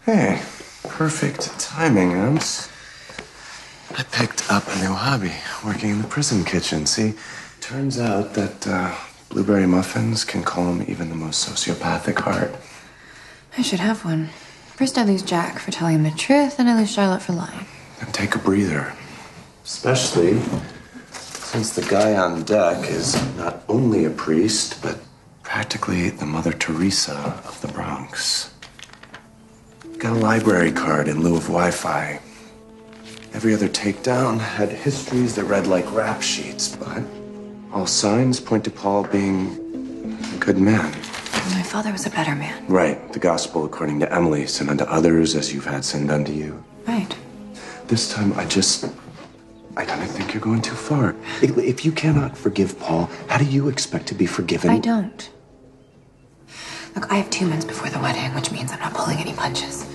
Hey, perfect timing, Ems. I picked up a new hobby, working in the prison kitchen. See, turns out that blueberry muffins can calm even the most sociopathic heart. I should have one. First I lose Jack for telling the truth, and I lose Charlotte for lying. And take a breather. Especially since the guy on deck is not only a priest, but practically the Mother Teresa of the Bronx. Got a library card in lieu of Wi-Fi. Every other takedown had histories that read like rap sheets, but all signs point to Paul being a good man. My father was a better man. Right. The gospel according to Emily, sin unto others as you've had sin done to you. Right. This time I kind of think you're going too far. If you cannot forgive Paul, how do you expect to be forgiven? I don't. Look, I have 2 months before the wedding, which means I'm not pulling any punches.